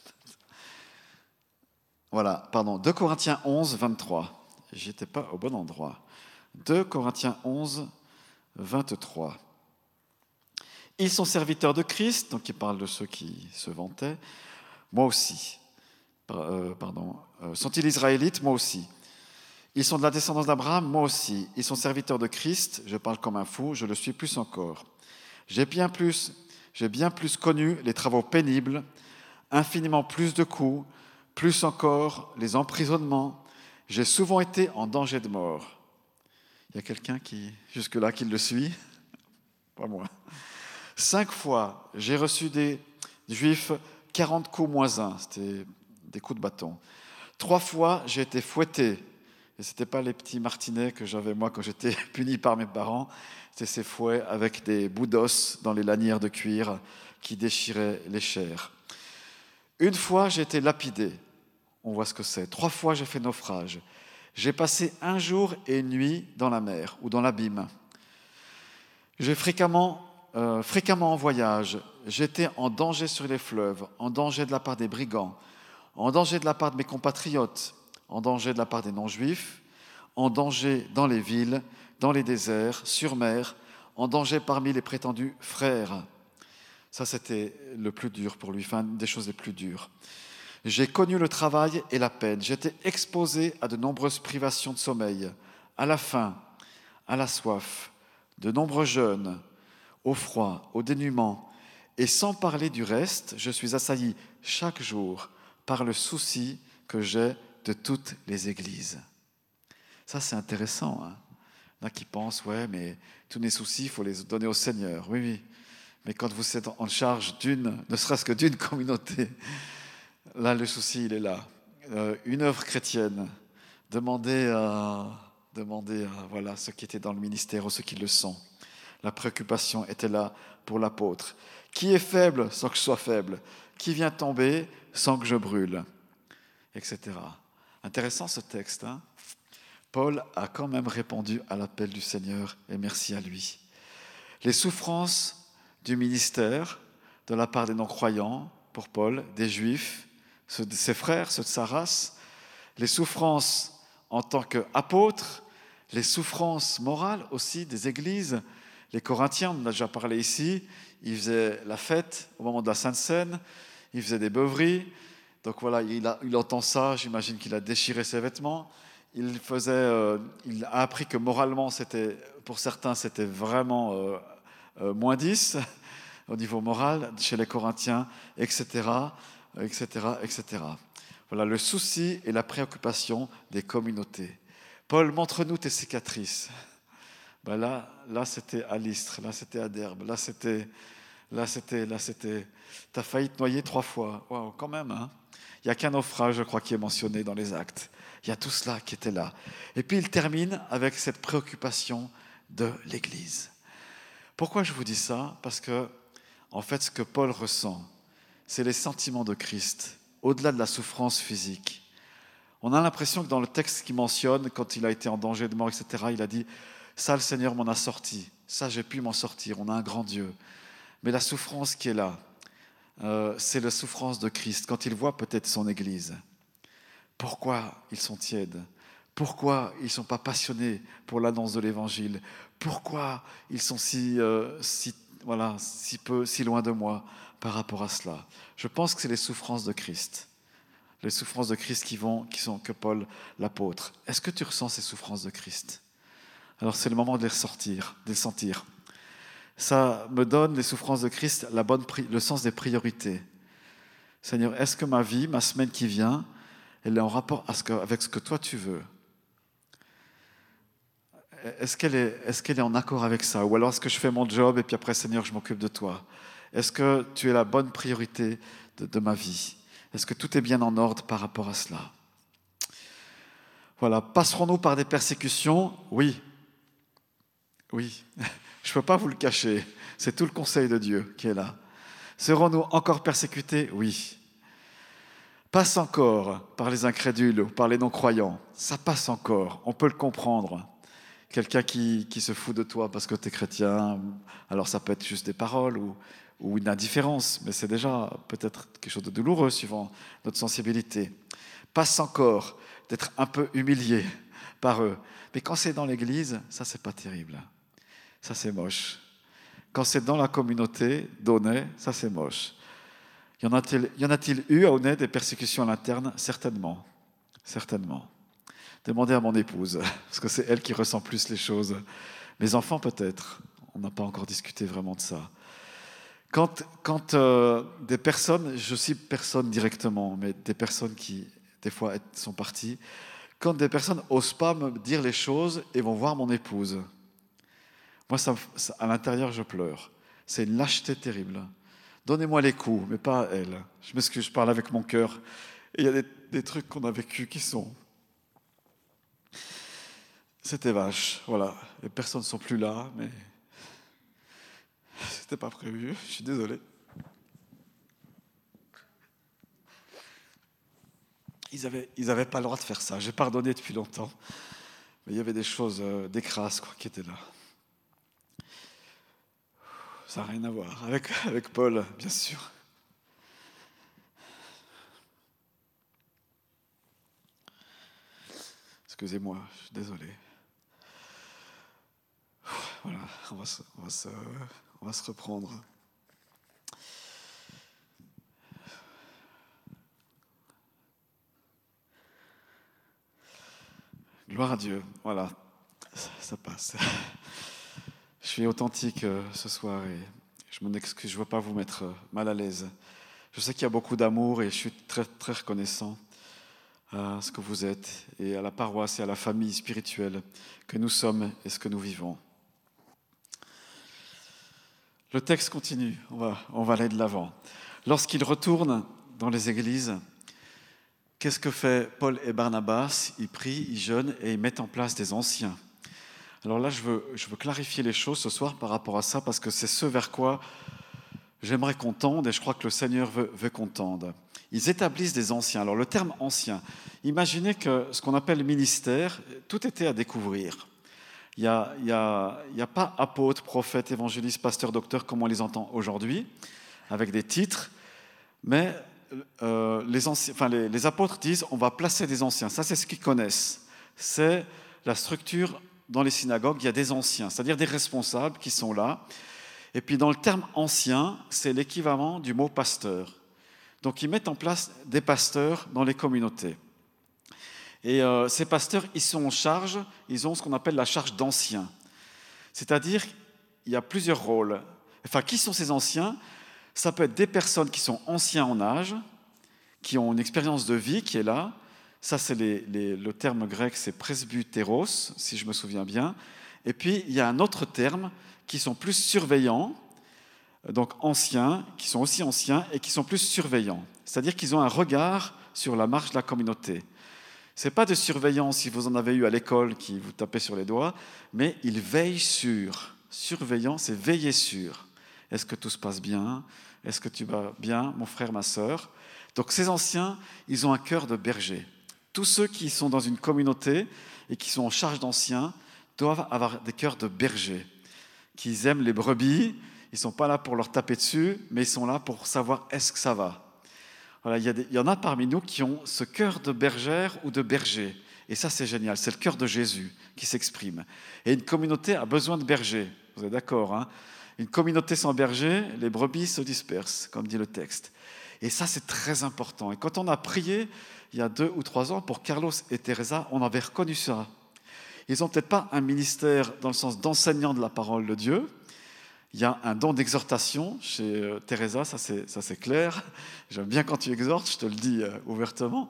Voilà, pardon, 2 Corinthiens 11, 23. J'étais pas au bon endroit. 2 Corinthiens 11, 23. Ils sont serviteurs de Christ, donc il parle de ceux qui se vantaient. Moi aussi. Sont-ils israélites? Moi aussi. Ils sont de la descendance d'Abraham? Moi aussi. Ils sont serviteurs de Christ? Je parle comme un fou, je le suis plus encore. J'ai bien plus j'ai bien plus connu les travaux pénibles, infiniment plus de coups, plus encore les emprisonnements. J'ai souvent été en danger de mort. Il y a quelqu'un jusque-là, qui le suit? Pas moi. 5 fois, j'ai reçu des Juifs 40 coups moins 1, c'était des coups de bâton. 3 fois, j'ai été fouetté. Et ce n'était pas les petits martinets que j'avais moi quand j'étais puni par mes parents. C'était ces fouets avec des bouts d'os dans les lanières de cuir qui déchiraient les chairs. 1 fois, j'ai été lapidé. On voit ce que c'est. 3 fois, j'ai fait naufrage. J'ai passé 1 jour et 1 nuit dans la mer ou dans l'abîme. J'ai fréquemment en voyage. J'étais en danger sur les fleuves, en danger de la part des brigands, en danger de la part de mes compatriotes, en danger de la part des non-juifs, en danger dans les villes, dans les déserts, sur mer, en danger parmi les prétendus frères. Ça, c'était le plus dur pour lui, une des choses les plus dures. J'ai connu le travail et la peine. J'étais exposé à de nombreuses privations de sommeil, à la faim, à la soif, de nombreux jeûnes, au froid, au dénuement. Et sans parler du reste, je suis assailli chaque jour par le souci que j'ai de toutes les églises. Ça, c'est intéressant. Il y en a qui pensent, ouais, mais tous les soucis, il faut les donner au Seigneur. Oui, oui. Mais quand vous êtes en charge ne serait-ce que d'une communauté, là, le souci, il est là. Une œuvre chrétienne, demandez à voilà, ceux qui étaient dans le ministère ou ceux qui le sont. La préoccupation était là pour l'apôtre. Qui est faible sans que je sois faible? Qui vient tomber sans que je brûle? Etc. Intéressant ce texte. Paul a quand même répondu à l'appel du Seigneur et merci à lui. Les souffrances du ministère de la part des non-croyants, pour Paul, des Juifs, ceux de ses frères, ceux de sa race, les souffrances en tant qu'apôtre, les souffrances morales aussi des églises. Les Corinthiens, on en a déjà parlé ici, ils faisaient la fête au moment de la Sainte Seine, ils faisaient des beuveries. Donc voilà, il entend ça, j'imagine qu'il a déchiré ses vêtements. Il a appris que moralement, pour certains, c'était vraiment moins 10 au niveau moral chez les Corinthiens, etc., etc., etc. Voilà le souci et la préoccupation des communautés. Paul, montre-nous tes cicatrices. Ben là, c'était à Lystre, là, c'était à Derbe, là, c'était. T'as failli te noyer 3 fois. Waouh, quand même, hein. Il n'y a qu'un naufrage, je crois, qui est mentionné dans les Actes. Il y a tout cela qui était là. Et puis il termine avec cette préoccupation de l'Église. Pourquoi je vous dis ça? Parce que, en fait, ce que Paul ressent, c'est les sentiments de Christ, au-delà de la souffrance physique. On a l'impression que dans le texte qu'il mentionne, quand il a été en danger de mort, etc., il a dit « Ça, le Seigneur m'en a sorti. Ça, j'ai pu m'en sortir. On a un grand Dieu. » Mais la souffrance qui est là, c'est la souffrance de Christ, quand il voit peut-être son Église. Pourquoi ils sont tièdes? Pourquoi ils ne sont pas passionnés pour l'annonce de l'Évangile? Pourquoi ils sont si loin de moi par rapport à cela? Je pense que c'est les souffrances de Christ. Les souffrances de Christ qui sont que Paul, l'apôtre. Est-ce que tu ressens ces souffrances de Christ? Alors c'est le moment de de les sentir. Ça me donne, les souffrances de Christ, le sens des priorités. Seigneur, est-ce que ma vie, ma semaine qui vient, elle est en rapport avec ce que toi tu veux? Est-ce qu'elle est en accord avec ça? Ou alors est-ce que je fais mon job et puis après, Seigneur, je m'occupe de toi? Est-ce que tu es la bonne priorité de ma vie? Est-ce que tout est bien en ordre par rapport à cela? Voilà, passerons-nous par des persécutions? Oui. Oui. Je ne peux pas vous le cacher, c'est tout le conseil de Dieu qui est là. Serons-nous encore persécutés? Oui. Passe encore par les incrédules ou par les non-croyants. Ça passe encore, on peut le comprendre. Quelqu'un qui se fout de toi parce que tu es chrétien, alors ça peut être juste des paroles ou une indifférence, mais c'est déjà peut-être quelque chose de douloureux suivant notre sensibilité. Passe encore d'être un peu humilié par eux. Mais quand c'est dans l'église, ça c'est pas terrible. Ça, c'est moche. Quand c'est dans la communauté d'Aunay, ça, c'est moche. Y en a-t-il eu à Aunay des persécutions à l'interne? Certainement. Certainement. Demandez à mon épouse, parce que c'est elle qui ressent plus les choses. Mes enfants, peut-être. On n'a pas encore discuté vraiment de ça. Quand des personnes, je cite personne directement, mais des personnes qui, des fois, sont parties, quand des personnes n'osent pas me dire les choses et vont voir mon épouse, moi, à l'intérieur, je pleure. C'est une lâcheté terrible. Donnez-moi les coups, mais pas à elle. Je m'excuse, je parle avec mon cœur. Et il y a des trucs qu'on a vécus qui sont... C'était vache, voilà. Les personnes ne sont plus là, mais... C'était pas prévu, je suis désolé. Ils avaient pas le droit de faire ça. J'ai pardonné depuis longtemps. Mais il y avait des choses, des crasses qui étaient là. Ça n'a rien à voir avec Paul, bien sûr. Excusez-moi, je suis désolé. Voilà, on va se reprendre. Gloire à Dieu, voilà, ça passe. Je suis authentique ce soir et je m'en excuse, je ne veux pas vous mettre mal à l'aise. Je sais qu'il y a beaucoup d'amour et je suis très, très reconnaissant à ce que vous êtes et à la paroisse et à la famille spirituelle que nous sommes et ce que nous vivons. Le texte continue, on va aller de l'avant. Lorsqu'ils retournent dans les églises, qu'est-ce que fait Paul et Barnabas? Ils prient, ils jeûnent et ils mettent en place des anciens. Alors là, je veux clarifier les choses ce soir par rapport à ça, parce que c'est ce vers quoi j'aimerais qu'on tende, et je crois que le Seigneur veut qu'on tende. Ils établissent des anciens. Alors le terme ancien, imaginez que ce qu'on appelle ministère, tout était à découvrir. Il n'y a pas apôtre, prophète, évangéliste, pasteur, docteur, comme on les entend aujourd'hui, avec des titres, mais les apôtres disent on va placer des anciens. Ça, c'est ce qu'ils connaissent. C'est la structure dans les synagogues, il y a des anciens, c'est-à-dire des responsables qui sont là. Et puis dans le terme ancien, c'est l'équivalent du mot pasteur. Donc ils mettent en place des pasteurs dans les communautés. Et ces pasteurs, ils sont en charge, ils ont ce qu'on appelle la charge d'anciens. C'est-à-dire il y a plusieurs rôles. Enfin, qui sont ces anciens? Ça peut être des personnes qui sont anciens en âge, qui ont une expérience de vie qui est là. Ça, c'est le terme grec, c'est presbytéros, si je me souviens bien. Et puis, il y a un autre terme qui sont plus surveillants, donc anciens, qui sont aussi anciens et qui sont plus surveillants. C'est-à-dire qu'ils ont un regard sur la marche de la communauté. Ce n'est pas de surveillance, si vous en avez eu à l'école, qui vous tapez sur les doigts, mais ils veillent sur. Surveillant, c'est veiller sur. Est-ce que tout se passe bien? Est-ce que tu vas bien, mon frère, ma sœur? Donc ces anciens, ils ont un cœur de berger. Tous ceux qui sont dans une communauté et qui sont en charge d'anciens doivent avoir des cœurs de berger, qui aiment les brebis. Ils ne sont pas là pour leur taper dessus, mais ils sont là pour savoir est-ce que ça va. Voilà, il y en a parmi nous qui ont ce cœur de bergère ou de berger. Et ça, c'est génial. C'est le cœur de Jésus qui s'exprime. Et une communauté a besoin de bergers. Vous êtes d'accord, hein? Une communauté sans berger, les brebis se dispersent, comme dit le texte. Et ça, c'est très important. Et quand on a prié, il y a 2 ou 3 ans, pour Carlos et Teresa, on avait reconnu ça. Ils n'ont peut-être pas un ministère dans le sens d'enseignant de la parole de Dieu. Il y a un don d'exhortation chez Teresa, ça c'est clair. J'aime bien quand tu exhortes, je te le dis ouvertement.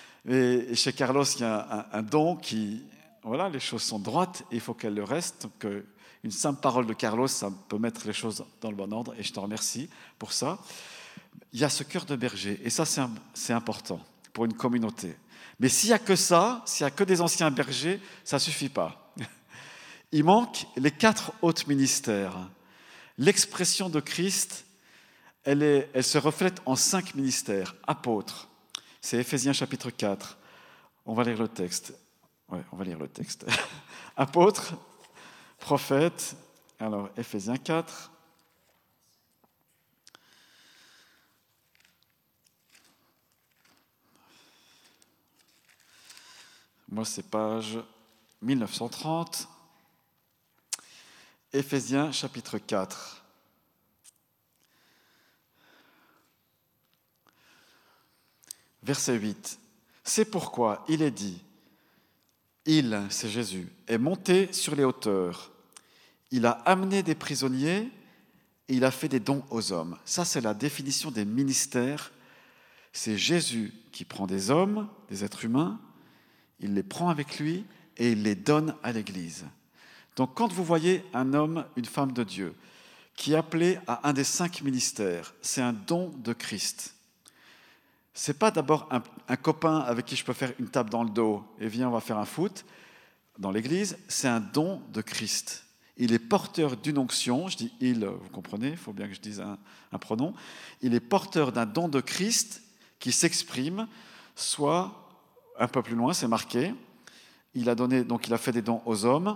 Et chez Carlos, il y a un don qui... Voilà, les choses sont droites et il faut qu'elles le restent. Donc, une simple parole de Carlos, ça peut mettre les choses dans le bon ordre et je te remercie pour ça. Il y a ce cœur de berger et ça, c'est important pour une communauté. Mais s'il n'y a que ça, s'il n'y a que des anciens bergers, ça ne suffit pas. Il manque les 4 autres ministères. L'expression de Christ, elle se reflète en 5 ministères. Apôtres, c'est Éphésiens chapitre 4. On va lire le texte. Ouais, on va lire le texte. Apôtres, prophètes, alors Éphésiens 4. Moi, c'est page 1930. Éphésiens chapitre 4. Verset 8. C'est pourquoi il est dit, il, c'est Jésus, est monté sur les hauteurs. Il a amené des prisonniers et il a fait des dons aux hommes. Ça, c'est la définition des ministères. C'est Jésus qui prend des hommes, des êtres humains, il les prend avec lui et il les donne à l'Église. Donc quand vous voyez un homme, une femme de Dieu, qui est appelé à un des 5 ministères, c'est un don de Christ. Ce n'est pas d'abord un copain avec qui je peux faire une tape dans le dos et viens, on va faire un foot dans l'Église, c'est un don de Christ. Il est porteur d'une onction, je dis il, vous comprenez, il faut bien que je dise un pronom, il est porteur d'un don de Christ qui s'exprime, soit un peu plus loin, c'est marqué, il a fait des dons aux hommes,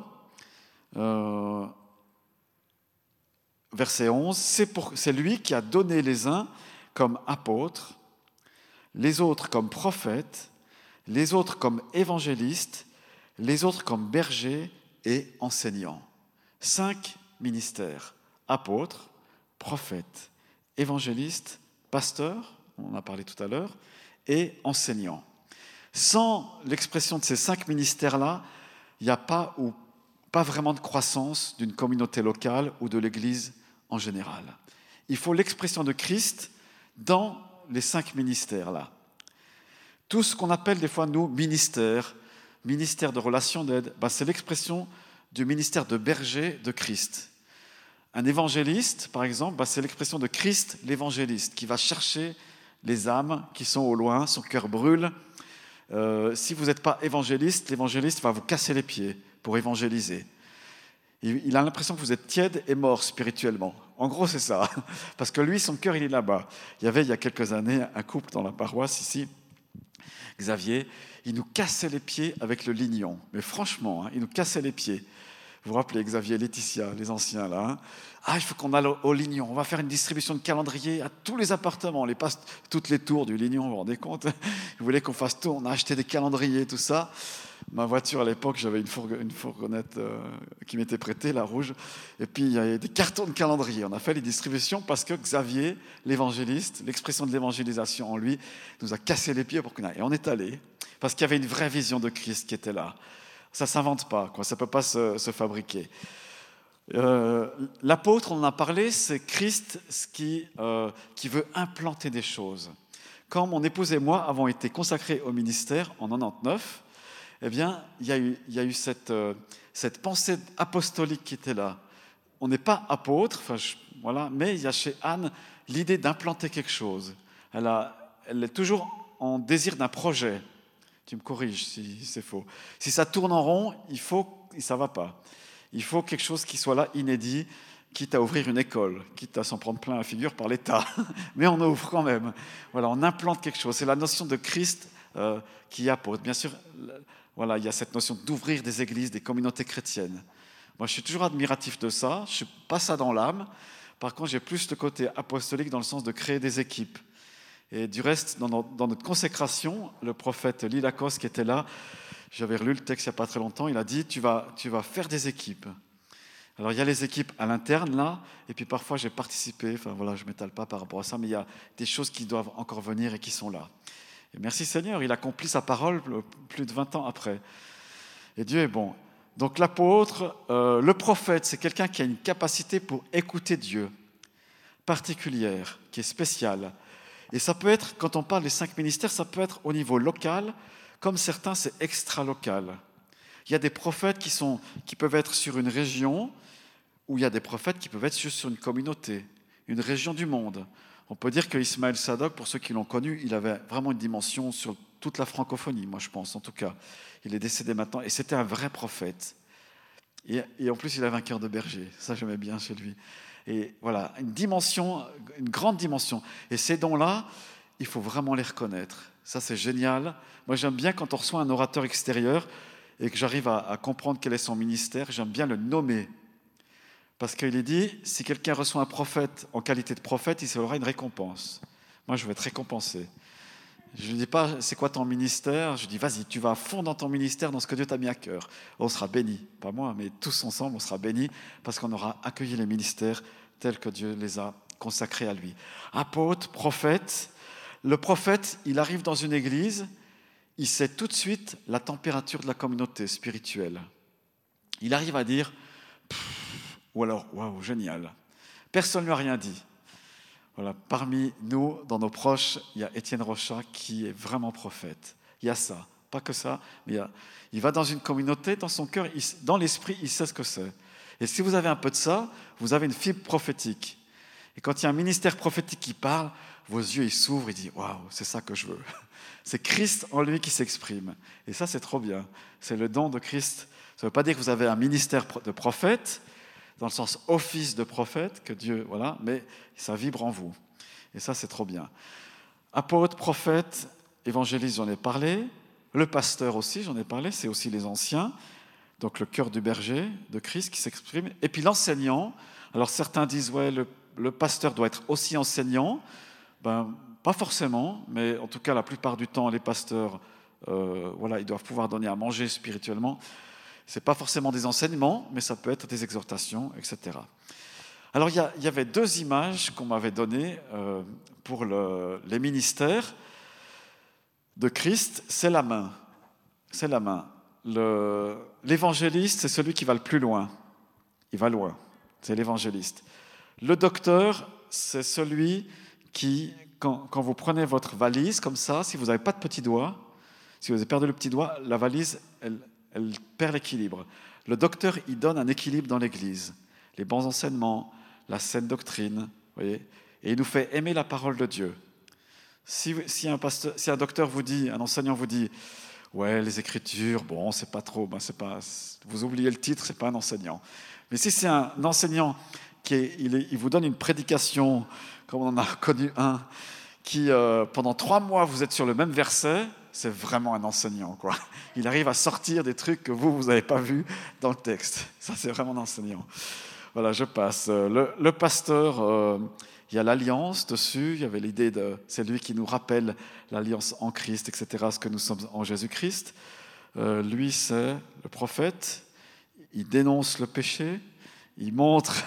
verset 11, c'est lui qui a donné les uns comme apôtres, les autres comme prophètes, les autres comme évangélistes, les autres comme bergers et enseignants. 5 ministères, apôtres, prophètes, évangélistes, pasteurs, on en a parlé tout à l'heure, et enseignants. Sans l'expression de ces 5 ministères-là, il n'y a pas vraiment de croissance d'une communauté locale ou de l'Église en général. Il faut l'expression de Christ dans les 5 ministères-là. Tout ce qu'on appelle des fois, nous, ministère de relations d'aide, c'est l'expression du ministère de berger de Christ. Un évangéliste, par exemple, c'est l'expression de Christ, l'évangéliste, qui va chercher les âmes qui sont au loin, son cœur brûle. Si vous n'êtes pas évangéliste, l'évangéliste va vous casser les pieds pour évangéliser. Il a l'impression que vous êtes tiède et mort spirituellement. En gros, c'est ça. Parce que lui, son cœur, il est là-bas. Il y a quelques années un couple dans la paroisse ici, Xavier, il nous cassait les pieds avec le lignon. Mais franchement, il nous cassait les pieds. Vous vous rappelez Xavier et Laetitia, les anciens là. Il faut qu'on aille au lignon. On va faire une distribution de calendrier à tous les appartements. On les passe toutes les tours du lignon, vous vous rendez compte? Ils voulaient qu'on fasse tout. On a acheté des calendriers, tout ça. Ma voiture, à l'époque, j'avais une fourgonnette qui m'était prêtée, la rouge. Et puis, il y avait des cartons de calendrier. On a fait les distributions parce que Xavier, l'évangéliste, l'expression de l'évangélisation en lui, nous a cassé les pieds pour qu'on aille. Et on est allé parce qu'il y avait une vraie vision de Christ qui était là. Ça ne s'invente pas, quoi. Ça ne peut pas se fabriquer. L'apôtre, on en a parlé, c'est Christ qui veut implanter des choses. Quand mon épouse et moi avons été consacrés au ministère en 99, eh bien, il y a eu cette pensée apostolique qui était là. On n'est pas apôtre, mais il y a chez Anne l'idée d'implanter quelque chose. Elle est toujours en désir d'un projet. Tu me corriges si c'est faux. Si ça tourne en rond, ça ne va pas. Il faut quelque chose qui soit là, inédit, quitte à ouvrir une école, quitte à s'en prendre plein la figure par l'État. Mais on ouvre quand même. Voilà, on implante quelque chose. C'est la notion de Christ qui apporte. Bien sûr, il y a cette notion d'ouvrir des églises, des communautés chrétiennes. Moi, je suis toujours admiratif de ça. Je ne suis pas ça dans l'âme. Par contre, j'ai plus le côté apostolique dans le sens de créer des équipes. Et du reste, dans notre consécration, le prophète Lilakos qui était là, j'avais relu le texte il n'y a pas très longtemps, il a dit tu vas faire des équipes. Alors il y a les équipes à l'interne là, et puis parfois j'ai participé, je ne m'étale pas par rapport à ça, mais il y a des choses qui doivent encore venir et qui sont là. Et merci Seigneur, il accomplit sa parole plus de 20 ans après. Et Dieu est bon. Donc l'apôtre, le prophète, c'est quelqu'un qui a une capacité pour écouter Dieu, particulière, qui est spéciale. Et ça peut être, quand on parle des 5 ministères, ça peut être au niveau local, comme certains, c'est extra-local. Il y a des prophètes qui peuvent être sur une région, ou il y a des prophètes qui peuvent être juste sur une communauté, une région du monde. On peut dire que Ismaël Sadok, pour ceux qui l'ont connu, il avait vraiment une dimension sur toute la francophonie, moi je pense en tout cas. Il est décédé maintenant, et c'était un vrai prophète. Et en plus, il avait un cœur de berger, ça j'aimais bien chez lui. Et voilà, une grande dimension. Et ces dons-là, il faut vraiment les reconnaître. Ça, c'est génial. Moi, j'aime bien quand on reçoit un orateur extérieur et que j'arrive à comprendre quel est son ministère, j'aime bien le nommer. Parce qu'il est dit, si quelqu'un reçoit un prophète en qualité de prophète, il aura une récompense. Moi, je vais être récompensé. Je ne dis pas, c'est quoi ton ministère? Je dis, vas-y, tu vas à fond dans ton ministère, dans ce que Dieu t'a mis à cœur. On sera bénis. Pas moi, mais tous ensemble, on sera bénis parce qu'on aura accueilli les ministères tels que Dieu les a consacrés à lui. Apôtre, prophète. Le prophète, il arrive dans une église, il sait tout de suite la température de la communauté spirituelle. Il arrive à dire, ou alors, waouh, génial. Personne ne lui a rien dit. Voilà, parmi nous, dans nos proches, il y a Étienne Rochat qui est vraiment prophète. Il y a ça, pas que ça, mais il va dans une communauté, dans son cœur, dans l'esprit, il sait ce que c'est. Et si vous avez un peu de ça, vous avez une fibre prophétique. Et quand il y a un ministère prophétique qui parle, vos yeux ils s'ouvrent, il dit waouh, c'est ça que je veux. C'est Christ en lui qui s'exprime. Et ça, c'est trop bien. C'est le don de Christ. Ça ne veut pas dire que vous avez un ministère de prophète, dans le sens office de prophète, que Dieu, voilà, mais ça vibre en vous. Et ça, c'est trop bien. Apôtre, prophète, évangéliste, j'en ai parlé. Le pasteur aussi, j'en ai parlé, c'est aussi les anciens. Donc le cœur du berger de Christ qui s'exprime. Et puis l'enseignant. Alors certains disent, ouais, le pasteur doit être aussi enseignant. Ben, pas forcément, mais en tout cas, la plupart du temps, les pasteurs, voilà, ils doivent pouvoir donner à manger spirituellement. Ce n'est pas forcément des enseignements, mais ça peut être des exhortations, etc. Alors, il y avait deux images qu'on m'avait données pour les ministères de Christ. C'est la main. C'est la main. L'évangéliste, c'est celui qui va le plus loin. Il va loin. C'est l'évangéliste. Le docteur, c'est celui qui, quand vous prenez votre valise comme ça, si vous n'avez pas de petit doigt, si vous avez perdu le petit doigt, la valise, elle perd l'équilibre. Le docteur, il donne un équilibre dans l'Église. Les bons enseignements, la saine doctrine, voyez, et il nous fait aimer la parole de Dieu. Si un docteur vous dit, un enseignant vous dit, ouais, les Écritures, bon, c'est pas trop, vous oubliez le titre, c'est pas un enseignant. Mais si c'est un enseignant il vous donne une prédication, comme on en a connu un, qui pendant 3 mois vous êtes sur le même verset, c'est vraiment un enseignant, quoi. Il arrive à sortir des trucs que vous n'avez pas vus dans le texte. Ça, c'est vraiment un enseignant. Voilà, je passe. Le pasteur, il y a l'alliance dessus. Il y avait l'idée c'est lui qui nous rappelle l'alliance en Christ, etc., ce que nous sommes en Jésus-Christ. Lui, c'est le prophète. Il dénonce le péché. Il montre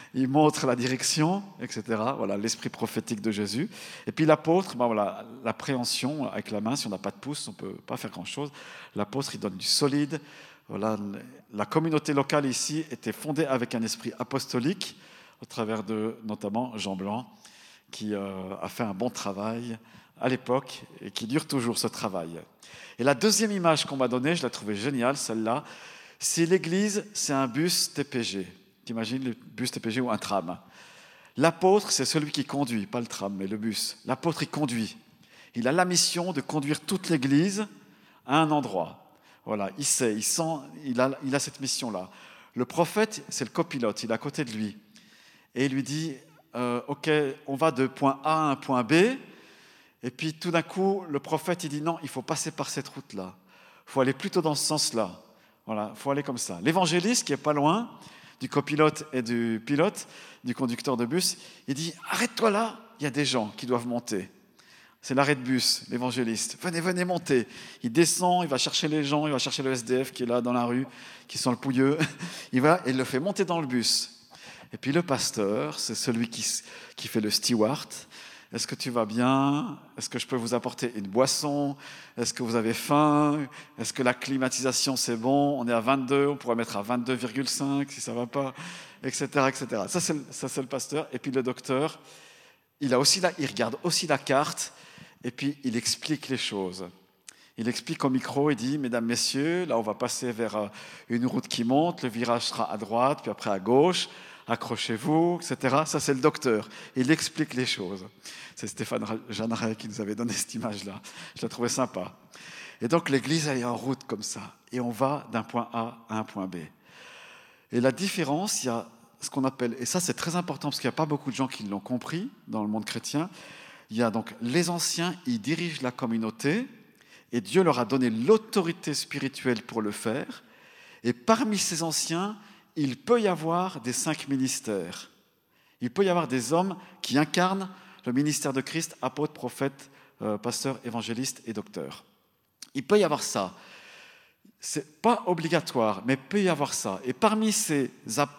la direction, etc. Voilà, l'esprit prophétique de Jésus. Et puis l'apôtre, voilà, la préhension avec la main, si on n'a pas de pouce, on ne peut pas faire grand-chose. L'apôtre, il donne du solide. Voilà, la communauté locale ici était fondée avec un esprit apostolique, au travers de notamment Jean Blanc, qui a fait un bon travail à l'époque et qui dure toujours ce travail. Et la deuxième image qu'on m'a donnée, je la trouvais géniale, celle-là. Si l'église, c'est un bus TPG, t'imagines le bus TPG ou un tram. L'apôtre, c'est celui qui conduit, pas le tram, mais le bus. L'apôtre, il conduit. Il a la mission de conduire toute l'église à un endroit. Voilà, il sait, il sent, il a cette mission-là. Le prophète, c'est le copilote, il est à côté de lui. Et il lui dit, ok, on va de point A à un point B. Et puis tout d'un coup, le prophète, il dit non, il faut passer par cette route-là. Il faut aller plutôt dans ce sens-là. Voilà, il faut aller comme ça. L'évangéliste, qui est pas loin du copilote et du pilote, du conducteur de bus, il dit « Arrête-toi là, il y a des gens qui doivent monter. » C'est l'arrêt de bus, l'évangéliste. « Venez monter. » Il descend, il va chercher les gens, il va chercher le SDF qui est là dans la rue, qui sent le pouilleux. Il va et il le fait monter dans le bus. Et puis le pasteur, c'est celui qui fait le steward. Est-ce que tu vas bien? Est-ce que je peux vous apporter une boisson? Est-ce que vous avez faim? Est-ce que la climatisation c'est bon? On est à 22, on pourrait mettre à 22,5 si ça ne va pas, etc., etc. Ça c'est le pasteur. Et puis le docteur, il regarde aussi la carte et puis il explique les choses. Il explique au micro, il dit, mesdames, messieurs, là on va passer vers une route qui monte, le virage sera à droite, puis après à gauche. Accrochez-vous, etc. Ça, c'est le docteur. Il explique les choses. C'est Stéphane Jeanneret qui nous avait donné cette image-là. Je la trouvais sympa. Et donc, l'église, elle est en route comme ça. Et on va d'un point A à un point B. Et la différence, il y a ce qu'on appelle, et ça, c'est très important parce qu'il n'y a pas beaucoup de gens qui l'ont compris dans le monde chrétien, il y a donc les anciens, ils dirigent la communauté et Dieu leur a donné l'autorité spirituelle pour le faire. Et parmi ces anciens, il peut y avoir des 5 ministères. Il peut y avoir des hommes qui incarnent le ministère de Christ, apôtre, prophète, pasteur, évangéliste et docteur. Il peut y avoir ça. Ce n'est pas obligatoire, mais il peut y avoir ça. Et parmi ces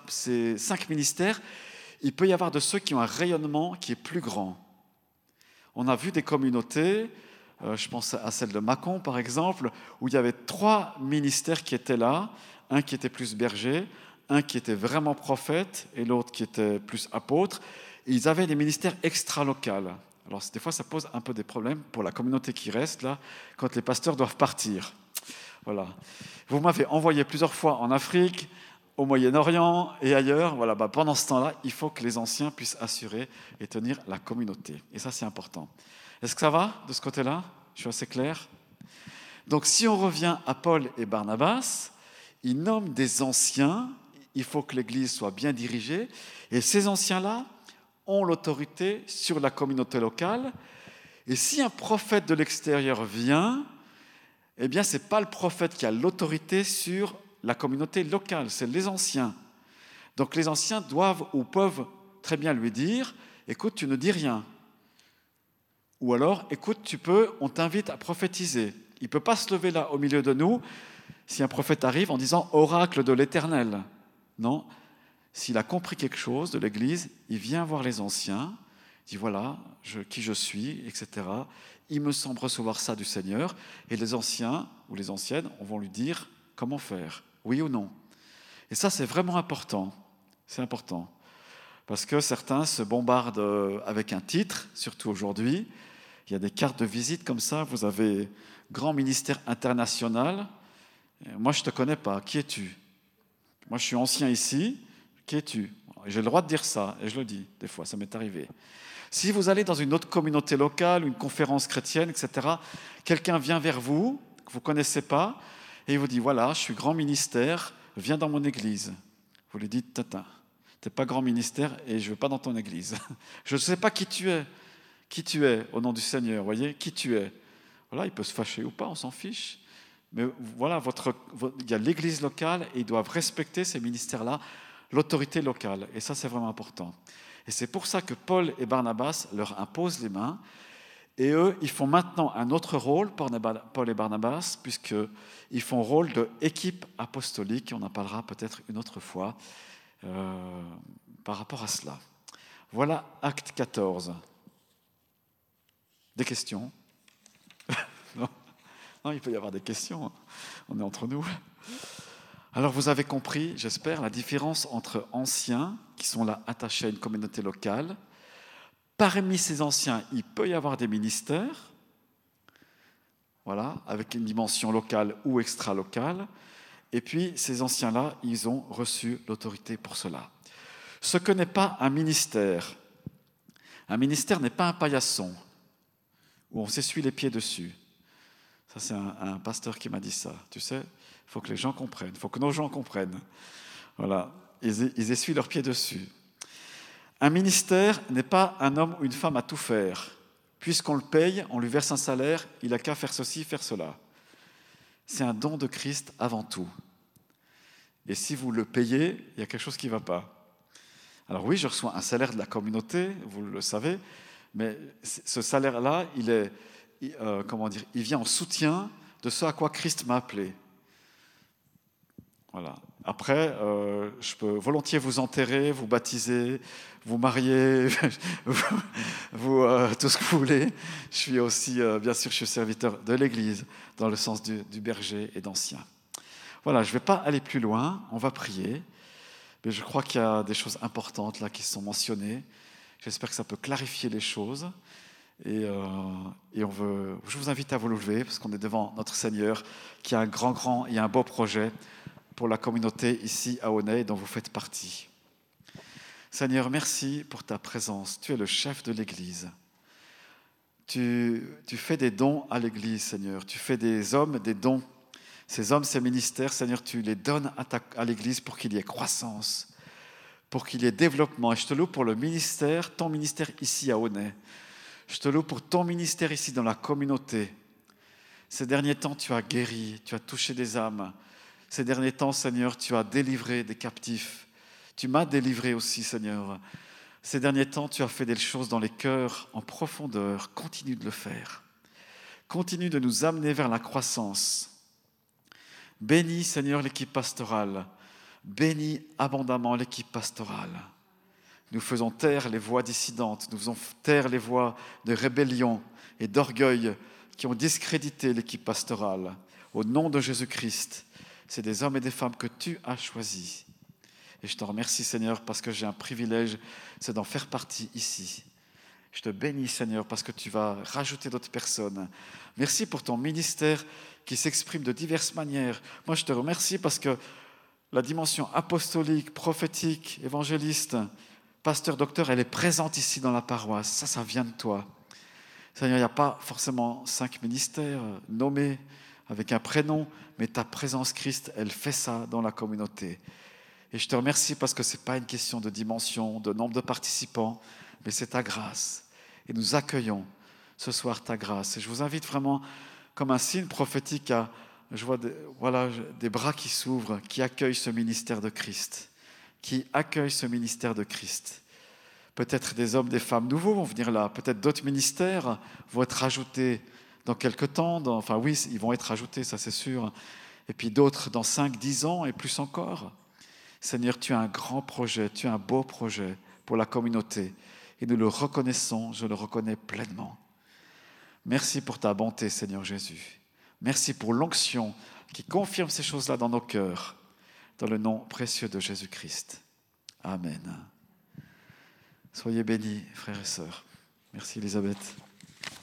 5 ministères, il peut y avoir de ceux qui ont un rayonnement qui est plus grand. On a vu des communautés, je pense à celle de Mâcon par exemple, où il y avait 3 ministères qui étaient là, un qui était plus berger, un qui était vraiment prophète et l'autre qui était plus apôtre. Et ils avaient des ministères extra-locaux. Alors des fois, ça pose un peu des problèmes pour la communauté qui reste là, quand les pasteurs doivent partir. Voilà. Vous m'avez envoyé plusieurs fois en Afrique, au Moyen-Orient et ailleurs. Voilà, pendant ce temps-là, il faut que les anciens puissent assurer et tenir la communauté. Et ça, c'est important. Est-ce que ça va de ce côté-là? Je suis assez clair? Donc, si on revient à Paul et Barnabas, ils nomment des anciens. Il faut que l'Église soit bien dirigée. Et ces anciens-là ont l'autorité sur la communauté locale. Et si un prophète de l'extérieur vient, eh bien, ce n'est pas le prophète qui a l'autorité sur la communauté locale, c'est les anciens. Donc les anciens doivent ou peuvent très bien lui dire « Écoute, tu ne dis rien ». Ou alors « Écoute, on t'invite à prophétiser ». Il ne peut pas se lever là au milieu de nous si un prophète arrive en disant « Oracle de l'Éternel ». Non, s'il a compris quelque chose de l'Église, il vient voir les anciens, il dit « Voilà qui je suis, etc. » Il me semble recevoir ça du Seigneur. Et les anciens ou les anciennes vont lui dire comment faire, oui ou non. Et ça, c'est vraiment important. C'est important. Parce que certains se bombardent avec un titre, surtout aujourd'hui. Il y a des cartes de visite comme ça. Vous avez grand ministère international. Moi, je ne te connais pas. Qui es-tu? Moi, je suis ancien ici. Qui es-tu? J'ai le droit de dire ça, et je le dis. Des fois, ça m'est arrivé. Si vous allez dans une autre communauté locale, une conférence chrétienne, etc., quelqu'un vient vers vous, que vous ne connaissez pas, et il vous dit, voilà, je suis grand ministère, viens dans mon église. Vous lui dites, tata, tu n'es pas grand ministère et je ne veux pas dans ton église. Je ne sais pas qui tu es au nom du Seigneur, voyez, qui tu es. Voilà, il peut se fâcher ou pas, on s'en fiche. Mais voilà, il y a l'église locale et ils doivent respecter ces ministères-là, l'autorité locale. Et ça, c'est vraiment important. Et c'est pour ça que Paul et Barnabas leur imposent les mains. Et eux, ils font maintenant un autre rôle, Paul et Barnabas, puisqu'ils font rôle d'équipe apostolique. On en parlera peut-être une autre fois par rapport à cela. Voilà Acte 14. Des questions? Non, il peut y avoir des questions. On est entre nous. Alors vous avez compris, j'espère, la différence entre anciens, qui sont là attachés à une communauté locale. Parmi ces anciens, il peut y avoir des ministères, voilà, avec une dimension locale ou extra-locale. Et puis ces anciens-là, ils ont reçu l'autorité pour cela. Ce que n'est pas un ministère n'est pas un paillasson, où on s'essuie les pieds dessus. Ça, c'est un pasteur qui m'a dit ça, tu sais. Il faut que les gens comprennent, il faut que nos gens comprennent. Voilà, ils essuient leurs pieds dessus. Un ministère n'est pas un homme ou une femme à tout faire. Puisqu'on le paye, on lui verse un salaire, il n'a qu'à faire ceci, faire cela. C'est un don de Christ avant tout. Et si vous le payez, il y a quelque chose qui ne va pas. Alors oui, je reçois un salaire de la communauté, vous le savez, mais ce salaire-là, il vient en soutien de ce à quoi Christ m'a appelé. Voilà. Après, je peux volontiers vous enterrer, vous baptiser, vous marier, tout ce que vous voulez. Je suis aussi, bien sûr, je suis serviteur de l'Église, dans le sens du berger et d'ancien. Voilà, je ne vais pas aller plus loin, on va prier. Mais je crois qu'il y a des choses importantes là qui sont mentionnées. J'espère que ça peut clarifier les choses. Et je vous invite à vous lever, parce qu'on est devant notre Seigneur, qui a un grand et un beau projet pour la communauté ici à Aunay, dont vous faites partie. Seigneur, merci pour ta présence. Tu es le chef de l'Église. Tu fais des dons à l'Église, Seigneur. Tu fais des hommes, des dons. Ces hommes, ces ministères, Seigneur, tu les donnes à l'Église pour qu'il y ait croissance, pour qu'il y ait développement. Et je te loue pour le ministère, ton ministère ici à Aunay. Je te loue pour ton ministère ici dans la communauté. Ces derniers temps, tu as guéri, tu as touché des âmes. Ces derniers temps, Seigneur, tu as délivré des captifs. Tu m'as délivré aussi, Seigneur. Ces derniers temps, tu as fait des choses dans les cœurs en profondeur. Continue de le faire. Continue de nous amener vers la croissance. Bénis, Seigneur, l'équipe pastorale. Bénis abondamment l'équipe pastorale. Nous faisons taire les voix dissidentes. Nous faisons taire les voix de rébellion et d'orgueil qui ont discrédité l'équipe pastorale. Au nom de Jésus-Christ, c'est des hommes et des femmes que tu as choisis. Et je te remercie, Seigneur, parce que j'ai un privilège, c'est d'en faire partie ici. Je te bénis, Seigneur, parce que tu vas rajouter d'autres personnes. Merci pour ton ministère qui s'exprime de diverses manières. Moi, je te remercie parce que la dimension apostolique, prophétique, évangéliste, pasteur, docteur, elle est présente ici dans la paroisse. Ça vient de toi. Seigneur, il n'y a pas forcément 5 ministères nommés avec un prénom, mais ta présence, Christ, elle fait ça dans la communauté. Et je te remercie parce que ce n'est pas une question de dimension, de nombre de participants, mais c'est ta grâce. Et nous accueillons ce soir ta grâce. Et je vous invite vraiment, comme un signe prophétique, je vois des bras qui s'ouvrent, qui accueillent ce ministère de Christ, qui accueillent ce ministère de Christ. Peut-être des hommes, des femmes nouveaux vont venir là. Peut-être d'autres ministères vont être ajoutés dans quelques temps. Ils vont être ajoutés, ça c'est sûr. Et puis d'autres dans 5, 10 ans et plus encore. Seigneur, tu as un grand projet, tu as un beau projet pour la communauté. Et nous le reconnaissons, je le reconnais pleinement. Merci pour ta bonté, Seigneur Jésus. Merci pour l'onction qui confirme ces choses-là dans nos cœurs. Dans le nom précieux de Jésus-Christ. Amen. Soyez bénis, frères et sœurs. Merci, Elisabeth.